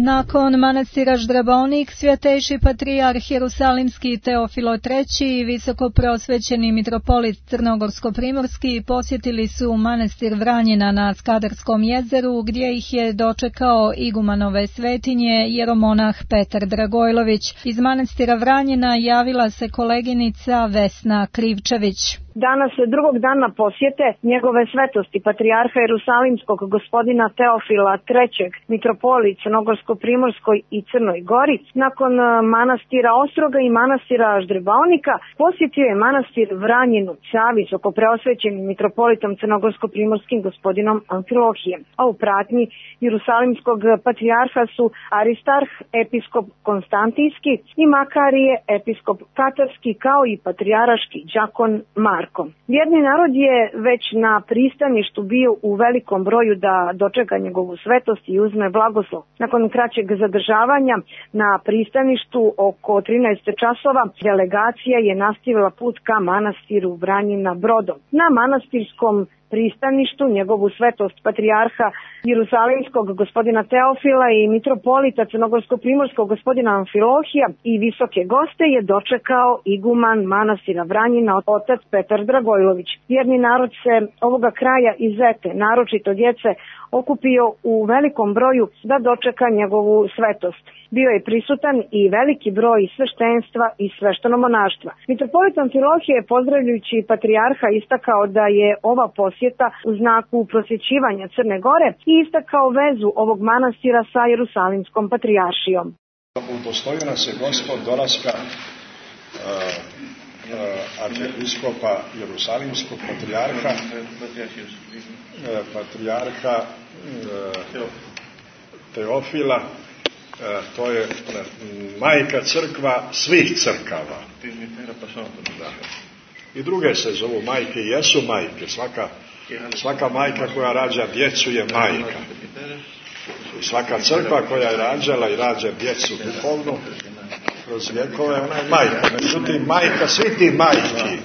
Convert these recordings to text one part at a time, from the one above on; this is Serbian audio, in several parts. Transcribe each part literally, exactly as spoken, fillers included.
Nakon manastira Ždrabonik, svjetejši patrijarh Jerusalimski Teofilo treći i visokoprosvećeni mitropolit Crnogorsko-primorski posjetili su manastir Vranjina na Skadarskom jezeru, gdje ih je dočekao igumanove svetinje jeromonah Petar Dragojlović. Iz manastira Vranjina javila se koleginica Vesna Krivčević. Danas drugog dana posjete njegove svetosti patrijarha Jerusalimskog gospodina Teofila trećeg, mitropolit Crnogorsko-primorskoj i Crnoj Gori, nakon manastira Ostroga i manastira Ždrbaonika, posjetio je manastir Vranjinu sa visoko preosvećenim mitropolitom Crnogorsko-primorskim gospodinom Amfilohijem, a u pratnji Jerusalimskog patrijarha su Aristarh, episkop Konstantijski i Makarije, episkop Katarski, kao i patrijarški đakon Mar. Vjerni narod je već na pristaništu bio u velikom broju da dočeka njegovu svetost i uzme blagoslov. Nakon kraćeg zadržavanja na pristaništu oko trinaest časova, delegacija je nastavila put ka manastiru Vranjina brodom. Na manastirskom pristaništu njegovu svetost patrijarha Jerusalimskog gospodina Teofila i mitropolita Crnogorsko-primorskog gospodina Amfilohija i visoke goste je dočekao iguman manastira Vranjina, otac Petar Dragojlović. Vjerni narod se ovoga kraja i Zete, naročito djece, okupio u velikom broju da dočeka njegovu svetost. Bio je prisutan i veliki broj sveštenstva i sveštenomonaštva. Mitropolit Amfilohije je, pozdravljajući patrijarha, istakao da je ova posjeta u znaku prosvjećivanja Crne Gore i istakao vezu ovog manastira sa Jerusalimskom patrijaršijom. Udostojio nas je Gospod dolaska uh, uh, arhijepiskopa Jerusalimskog patrijarha, uh, patrijarha uh, Teofila. Uh, to je uh, majka crkva svih crkava. Da. I druge se zovu majke i jesu majke. Svaka, svaka majka koja rađa djecu je majka. I svaka crkva koja je rađala i rađa djecu duhovnu kroz vjekove, ona je majka. Međutim, majka svi ti majki,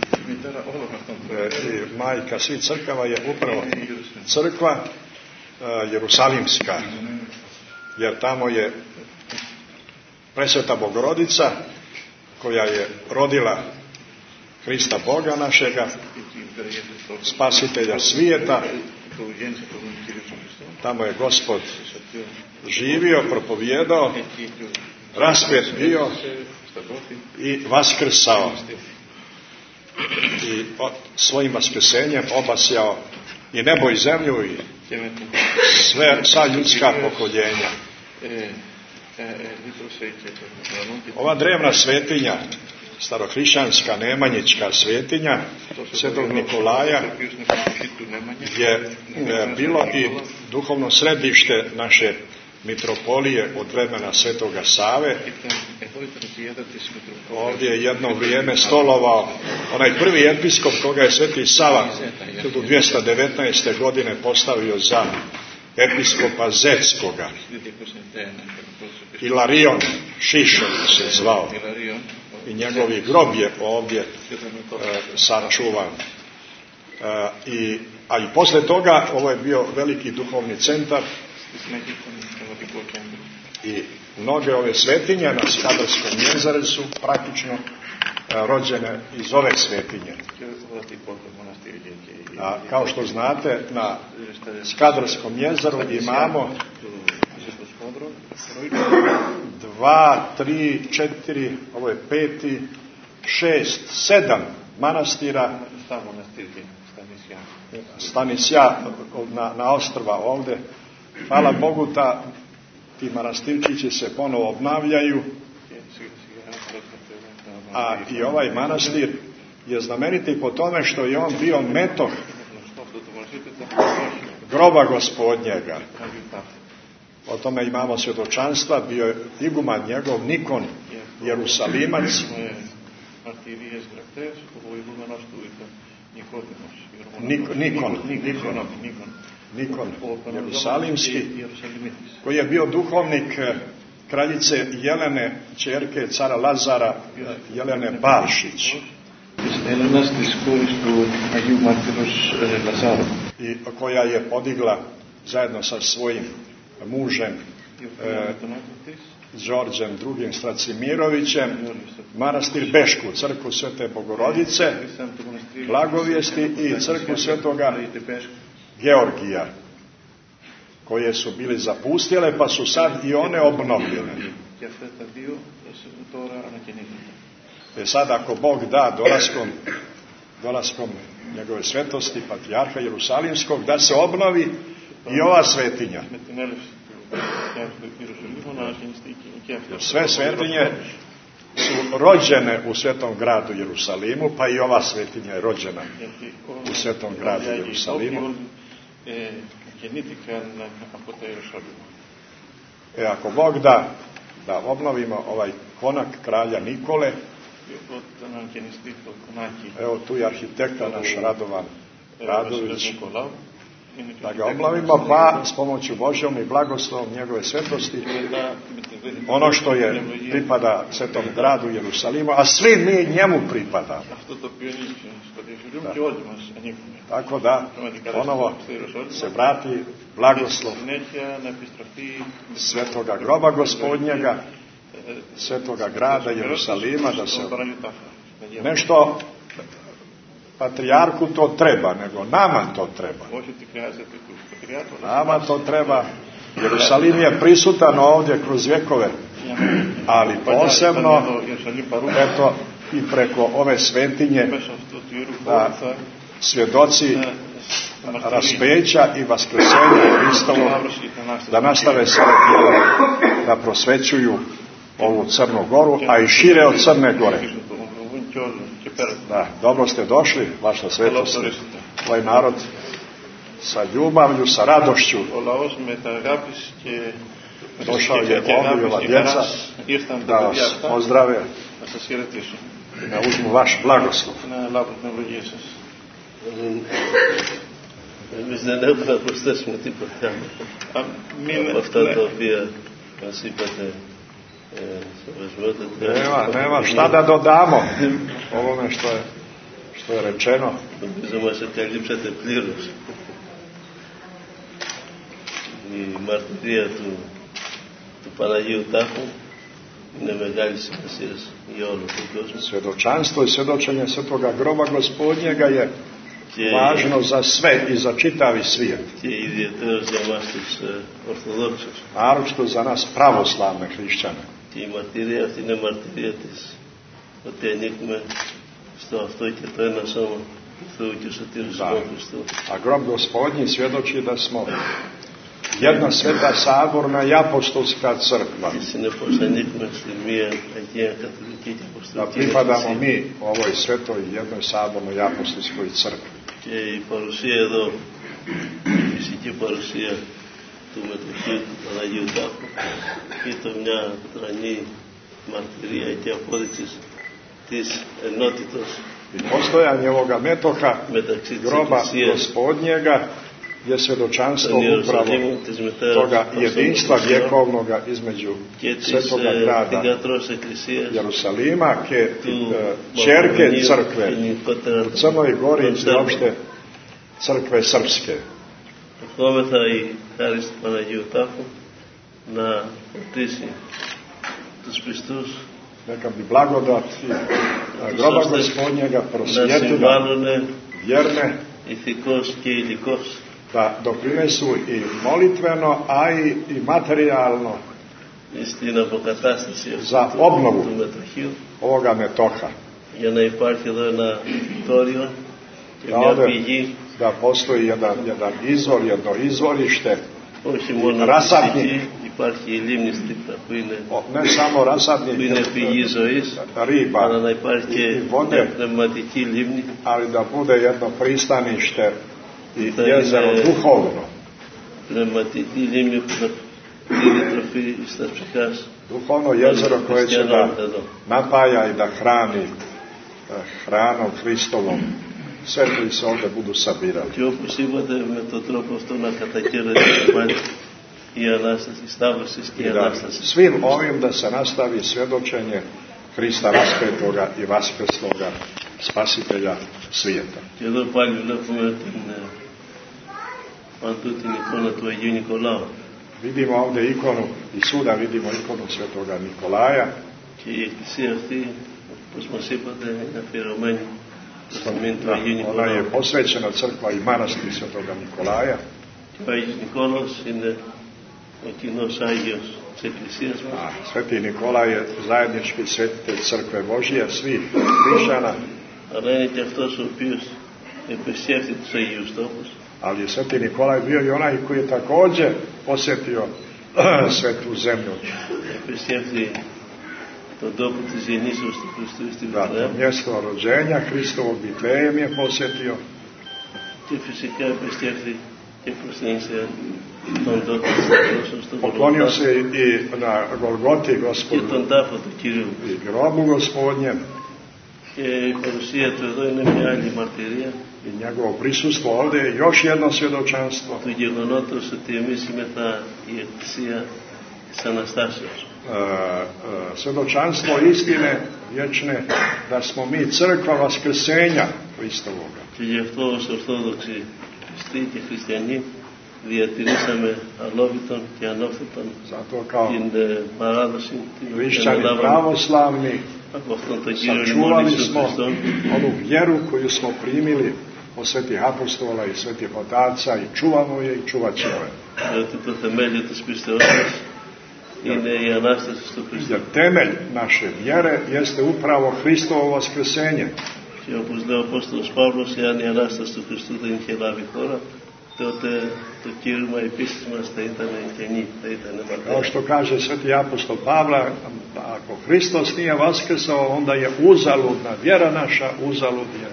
e, majka svi crkava je upravo crkva e, Jerusalimska. Jer tamo je presveta Bogorodica koja je rodila Hrista Boga našega, spasitelja svijeta. Tamo je Gospod živio, propovijedao, raspet bio i vaskrsao. I svojim vaskrsenjem obasjao i nebo i zemlju i sve, sva ljudska pokoljenja. Ova drevna svetinja, starohrišćanska nemanjička svetinja Svetog Nikolaja je bilo i duhovno središte naše mitropolije od vremena Svetoga Save. Ovdje je jedno vrijeme stolovao onaj prvi episkop koga je Sveti Sava hiljadu dvjesto devetnaeste. godine postavio za episkopa Zetskoga. Ilarion Šišović se zvao. I njegovi grob je ovdje e, sačuvan. E, i, a i posle toga ovo je bio veliki duhovni centar i mnoge ove svetinje na Skadarskom jezeru su praktično e, rođene iz ove svetinje. A kao što znate, na Skadarskom jezeru imamo dva, tri, četiri, ovo je peti, šest, sedam manastira Stanisja na, na ostrva ovdje. Hvala Bogu, ta, ti manastirčići se ponovo obnavljaju, a i ovaj manastir je znameniti po tome što je on bio metoh groba Gospodnjega. O tome imamo svjedočanstva, bio je iguman njegov Nikon Jerusalimac. Nik, Nikon, Nikon, Nikon Jerusalimski, koji je bio duhovnik kraljice Jelene, ćerke cara Lazara, Jelene Balšić. I koja je podigla zajedno sa svojim mužem e, Đorđem drugim Stracimirovićem, manastir Bešku, crkvu Svete Bogorodice, Blagovijesti i crkvu Svetoga Georgija, koje su bili zapustile, pa su sad i one obnovljene. E sad, ako Bog da, dolaskom, dolaskom njegove svetosti, patrijarha Jerusalimskog, da se obnovi i ova svetinja. Jer sve svetinje su rođene u svetom gradu Jerusalimu, pa i ova svetinja je rođena u svetom gradu Jerusalimu. E, ako Bog da, da obnovimo ovaj konak kralja Nikole, evo tu je arhitekta naš Radovan Radović, da ga obnovimo, pa s pomoću Božjom i blagoslovom njegove svetosti, ono što je pripada svetom gradu Jerusalimu, a svi mi njemu pripadamo. Da. Tako da, ponovo se vrati blagoslov svetoga groba Gospodnjega, svetoga grada Jerusalima, da se nešto patrijarhu to treba, nego nama to treba. Nama to treba. Jerusalim je prisutan ovdje kroz vjekove, ali posebno, eto, i preko ove svetinje, da svjedoci raspeća i vaskrsenja Hristovo, da nastave svoje djelo, da prosvećuju ovu Crnu Goru, a i šire od Crne Gore. Da, dobro ste došli, vaša svetost, ovaj narod sa ljubavlju, sa radošću. Došao je ovdje ova djeca da vas pozdrave i da uzmu vaš blagoslov. Mislim da ne treba postešmo ti programa. Αυτά τα οποία μας είπατε Nema, nema šta da dodamo ovome što je, što je rečeno. Νομίζω μας επικαλύψατε πλήρως. Η μαρτυρία του, του Παναγίου Τάφου είναι μεγάλη σημασία για όλο τον κόσμο. Svjedočanstvo i svjedočenje svetoga groba Gospodnjega je važno za sve i za čitavi svijet. Και ιδιαιτέρως για εμάς τους Ορθοδόξους. Naročito za nas pravoslavne hrišćane. Και η μαρτυρία αυτή είναι μαρτυρία της ότι ανήκουμε στο αυτό και το ένα σώμα του Θεού και Σωτήρου Χριστού. A grob Gospodnji svjedoči da smo jedna sveta saborna i apostolska crkva. Και συνεπώς ανήκουμε στη μία Αγία Καθολική και Da Αποστολική pripadamo mi ovoj svetoj jednoj sabornoj i apostolskoj crkvi. Και η παρουσία εδώ, η φυσική παρουσία του μετοχείου του Παναγίου Τάφου ήταν μια τρανή μαρτυρία και απόδειξη της ενότητας I postojanje ovoga metoha groba Gospodnjega je svjedočanstvo upravo toga jedinstva vjekovnoga između svetoga grada Jerusalima, ke čerke crkve u Crnoj Gori i uopšte crkve srpske. Ευχόμεθα η χάρις του Παναγίου Τάφου να ποτίσει τους πιστούς, neka bi blagodat groba Gospodnjega prosvjetila vjerne, ηθικός και υλικός, da doprinesu i molitveno, a i, i materijalno στην αποκατάσταση za obnovu του μετοχείου, ovoga metoha. για να υπάρχει εδώ ένα τόριο και μια πηγή, da postoji jedan, jedan izvor, jedno izvorište, όχι μόνο rasadnik, υπάρχει η λίμνη Στύπρα που είναι, ne samo rasadnik, που είναι πηγή ζωής, riba, αλλά να υπάρχει και vode, μια πνευματική λίμνη, ali da bude jedno pristanište i jezero duhovno. Πνευματική λίμνη που θα δίνει τροφή στα ψυχάς. Duhovno jezero koje će da napaja i da hrani hranom Hristovom sve koji se ovdje budu sabirali. Και όπως είπατε, με τον τρόπο αυτό να κατακέρεται η Ανάσταση, η Σταύρωση και η Ανάσταση. Svim ovim da se nastavi svjedočenje Hrista raspetoga i vaskrsloga spasitelja svijeta. Και εδώ πάλι βλέπουμε την, παντού την εικόνα του Αγίου Νικολάου. Vidimo ovdje ikonu, i suda vidimo ikonu svetoga Nikolaja. Και η εκκλησία αυτή, όπως μας είπατε, είναι αφιερωμένη στο σταμένο του Αγίου Ona je Νικολάου. posvećena crkva i manastir svetoga Nikolaja. Και ο Άγιος Νικόλαος είναι ο κοινός Άγιος της εκκλησίας μας. A sveti Nikolaj je zajednički svetitelj crkve Božije, svih hrišćana. Αλλά είναι και αυτός ο οποίος επισκέφτει τους Αγίους Τόπους. Ali je sveti Nikolaj bio i onaj koji je također posjetio svetu zemlju. Επισκέφτει τον τόπο της γεννήσεως του Χριστού στη Da, to Βιθλεέμ. mjesto rođenja Hristovog Vitlejem je posjetio. Και φυσικά επισκέφτει και προσθένησε τον τόπο της Χριστός στο Poklonio Γολγοθά se i na Golgoti και Gospodu τον τάφο του Κυρίου. i grobu Gospodnjem, Και η παρουσία του εδώ είναι μια άλλη μαρτυρία i njegovo prisustvo ovdje je još jedno svjedočanstvo του γεγονότος ότι εμείς είμαστε η Εκκλησία της Αναστάσεως. e, e, svjedočanstvo istine vječne da smo mi crkva vaskrsenja Hristovoga. Και γι' αυτό ως Ορθόδοξοι Χριστοί και Χριστιανοί διατηρήσαμε αλόβητον και ανώφετον Zato kao την ε, παράδοση την οποία hrišćani λάβαμε pravoslavni από αυτόν τον Κύριο ημών sačuvali Ιησού smo Χριστόν, onu vjeru koju smo primili od svetih apostola i svetih otaca i čuvamo je i čuvat ćemo je. διότι το θεμέλιο της πίστεώς μας είναι η Ανάσταση του Χριστού. Jer temelj naše vjere jeste upravo Hristovo vaskrsenje. Και όπως λέει ο Απόστολος Παύλος, εάν η Ανάσταση του Χριστού δεν είχε λάβει χώρα, τότε το κήρυγμα επίσης μας θα ήταν κενή, θα ήταν Kao ματέο. što kaže sveti apostol Pavla, ako Hristos nije vaskrsao, onda je uzaludna vjera naša, uzalud je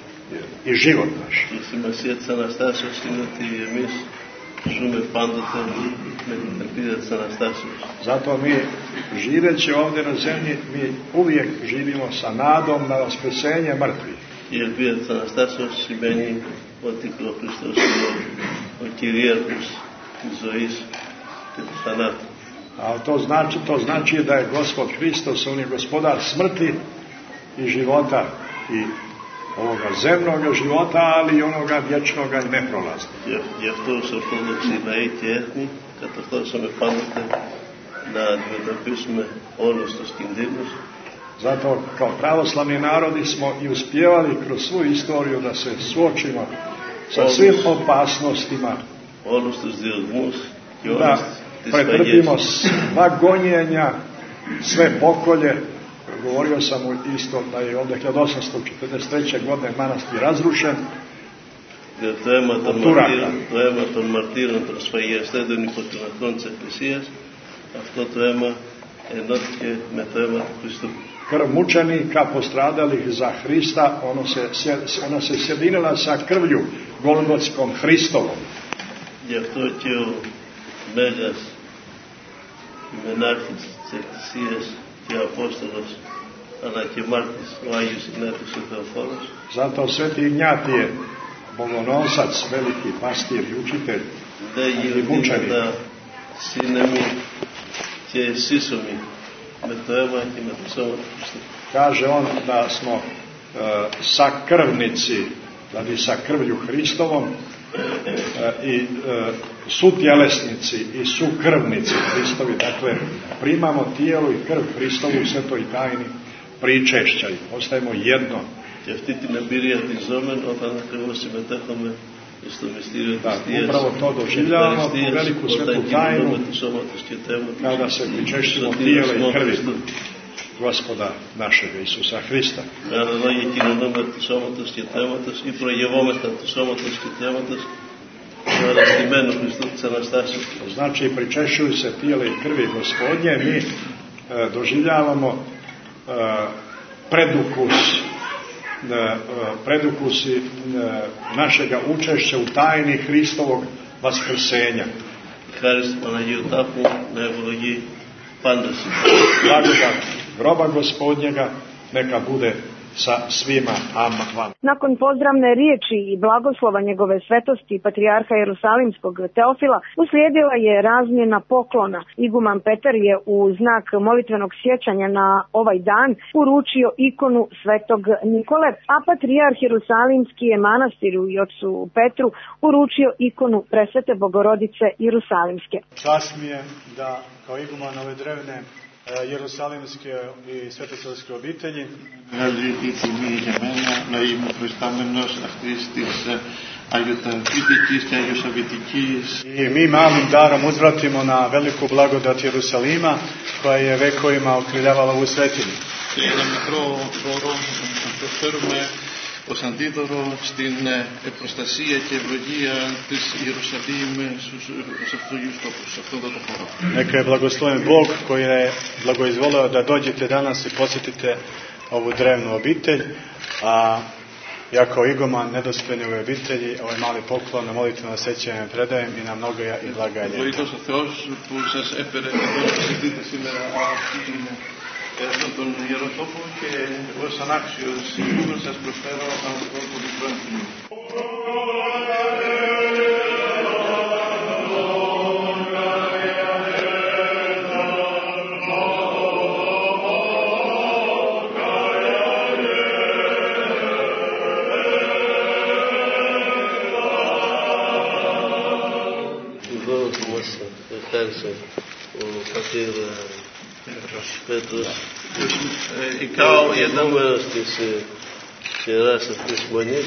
i život naš. Η σημασία της Αναστάσεως είναι ότι εμείς ζούμε πάντοτε με την ελπίδα της Αναστάσεως. Zato mi, živeći ovdje na zemlji, mi uvijek živimo sa nadom na vaskrsenje mrtvih. Η ελπίδα της Αναστάσεως σημαίνει ότι ο Χριστός είναι ο κυρίαρχος της ζωής και του θανάτου. A to znači, to znači da je Gospod Hristos, on je gospodar smrti i života, i ovoga zemnoga života, ali i onoga vječnoga i neprolaznog. Γι' αυτό ως Ορθόδοξοι λαοί και έθνη κατορθώσαμε πάντοτε να αντιμετωπίσουμε όλους τους κινδύνους. Zato kao pravoslavni narodi smo i uspjevali kroz svu istoriju da se suočimo sa svim opasnostima, όλους τους διωγμούς και da όλες τις pretrpimo σφαγές. sva gonjenja, sve pokolje. Govorio sam mu isto da je ovdje hiljadu osamsto četrdeset treće. godine manastir razrušen. Διότι το αίμα των Ο Τούρακα. μαρτύρων, το αίμα των μαρτύρων των σφαγιαστέντων υποτιμαχών της Εκκλησίας, αυτό το αίμα ενώθηκε με το αίμα του Χριστού. Krv mučenika postradalih za Hrista, ono se, ona se sjedinila sa krvlju Golgotskom Hristovom. Γι' αυτό και ο Μέγας Μενάρχης της Εκκλησίας και ο Απόστολος αλλά και μάρτης ο Άγιος Ιγνάτιος ο Θεοφόρος Zato sveti Ignjatije, bogonosac, veliki pastir i učitelj λέγει i ότι mučenik, ήταν σύνεμοι και σύσσωμοι με το αίμα και με το σώμα του Χριστού. kaže on da smo e, sakrvnici, znači sa krvlju Hristovom, e, i e, sutjelesnici i sukrvnici Hristovi, dakle primamo tijelo i krv Hristovu u svetoj tajni pričešća i postajemo jedno. Και αυτή την εμπειρία την ζώμεν όταν ακριβώς συμμετέχουμε στο μυστήριο Da, της Θείας upravo to doživljavamo, tu Ευχαριστίας, veliku svetu όταν tajnu, κοινωνούμε του σώματος και τέματος kada se pričešćimo στο tijela τύροσμό i krvi Χριστού. Gospoda našega Isusa Hrista. Με άλλα λόγια κοινωνούμε του σώματος και τέματος ή προγευόμεθα του σώματος και τέματος του αναστημένου Χριστού της Αναστάσεως. Znači, pričešćuju se tijela i krvi Gospodnje, mi e, doživljavamo e, predukus, e, predukusi e, našega učešća u tajni Hristovog vaskrsenja. Χάρις του Παναγίου Τάφου να ευλογεί πάντα σου. Blagodat groba Gospodnjega neka bude sa svima vama. Nakon pozdravne riječi i blagoslova njegove svetosti patrijarha Jerusalimskog Teofila uslijedila je razmjena poklona. Iguman Petar je u znak molitvenog sjećanja na ovaj dan uručio ikonu svetog Nikole, a patrijarh Jerusalimski je manastiru i ocu Petru uručio ikonu Presvete Bogorodice Jerusalimske. Čast mi je da kao iguman ove drevne Jerusalimske i svetosavske obitelji μεγαλύτερη τιμή για μένα να είμαι προϊστάμενος αυτής της αγιοταρχήτικης και αγιοσαβητικής. I mi malim darom uzvratimo na veliku blagodat Jerusalima koja je vekovima okreljavala ovu svetinju. Και ένα μικρό δώρο να προσφέρουμε ως αντίδωρο στην προστασία και ευλογία της Ιερουσαλήμ σε αυτούς τους τόπους, σε αυτόν τον χώρο. Neka je blagosloven Bog koji je blagoizvolio da dođete danas i posjetite ovu drevnu obitelj, a ja kao iguman nedostojni ove obitelji ovaj mali poklon na molitveno sjećanje predajem i na mnoga i blaga ljeta. Βοήθος ο Θεός που σας έφερε εδώ να συζητείτε σήμερα αυτόν τον ιερό τόπο και ως ανάξιος ηγούμενος σας προσφέρω αυτό το μικρό εμφυλίο. Ευχάρισε ο πατήρ Πέτρος, ηγούμενος της Ιεράς αυτής της Μονής.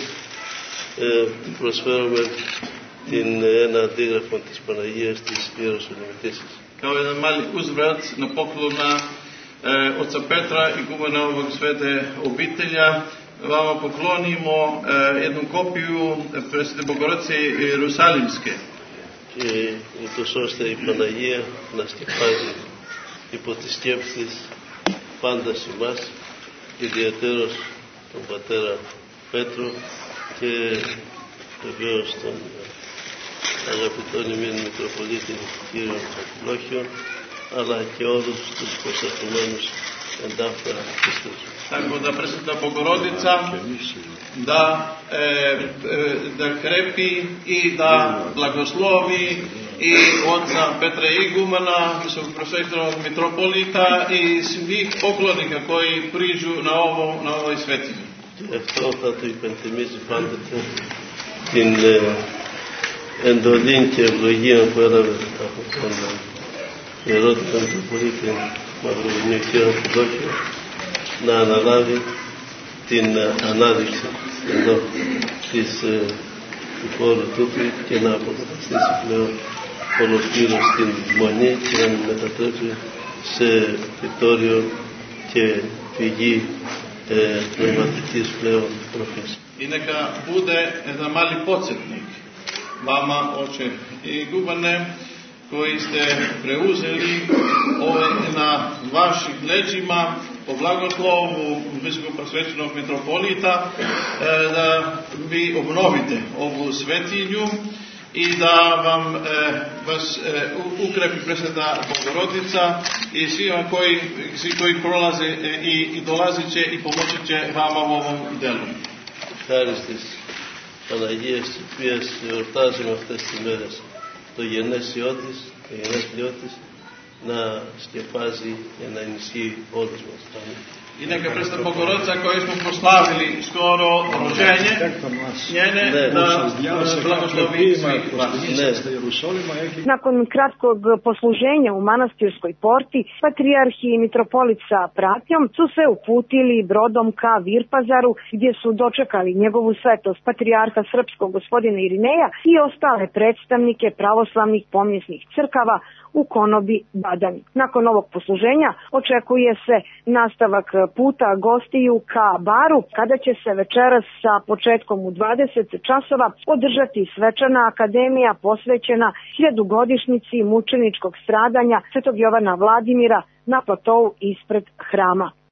Προσφέρουμε την, ένα αντίγραφο της Παναγίας της Ιεροσολυμητήσης. Kao jedan mali uzvrat na poklona e, oca Petra, igumena ovog svete obitelja, vama poklonimo e, jednu kopiju Presvete Bogorodice Jerusalimske. Και ούτως ώστε η Παναγία να στεφάζει υπό τις σκέψεις πάντα σε εμάς, ιδιαίτερος τον πατέρα Πέτρο και βεβαίως τον αγαπητόν ημίν Μητροπολίτη κύριο Αμφιλόχιον, αλλά και όλους τους προσερχομένους εντάφερα πιστούς. Tako da Presveta Bogorodica da, e, da krepi i da blagoslovi i oca Petra Igumana, visokoprosvetnog mitropolita i svih poklonika koji priđu na, ovo, na ovoj svetinji. Αυτό θα του υπενθυμίζει πάντοτε την ε, εντολή και ευλογία που έλαβε από τον ιερό του Μητροπολίτη Μαυροβουνίου κύριο Αμφιλόχιο να αναλάβει την ανάδειξη εδώ της, του χώρου τούτου και να αποκαταστήσει πλέον ολοκλήρως την Μονή και να μετατρέψει σε φυτόριο και πηγή ε, πνευματικής πλέον τροφής. I neka bude jedan mali podsjetnik vama, oče igumane, koji ste preuzeli ove na vaših leđima po blagoslovu visokoprosvećenog mitropolita da vi obnovite ovu svetinju i da vam vas ukrepi Presveta Bogorodica i svi koji, svi koji prolaze i, i dolazit će i pomoći će vama u ovom delu. Ευχάριστης Παναγίας της οποίας εορτάζουμε αυτές τις μέρες το γενέσιό της, το γενέθλιό της να σκεφάζει και να ενισχύει όλους μας. I neka Presveta Bogorodica koju smo proslavili skoro rođenje njene da blagoslovi svih vas. Nakon kratkog posluženja u manastirskoj porti, patrijarh i mitropolit sa pratnjom su se uputili brodom ka Virpazaru, gdje su dočekali njegovu svetost patrijarha srpskog gospodina Irineja i ostale predstavnike pravoslavnih pomjesnih crkava u konobi Badani. Nakon ovog posluženja očekuje se nastavak puta gostiju ka Baru, kada će se večeras sa početkom u dvadeset časova održati svečana akademija posvećena hiljadugodišnjici mučeničkog stradanja Svetog Jovana Vladimira na platou ispred hrama.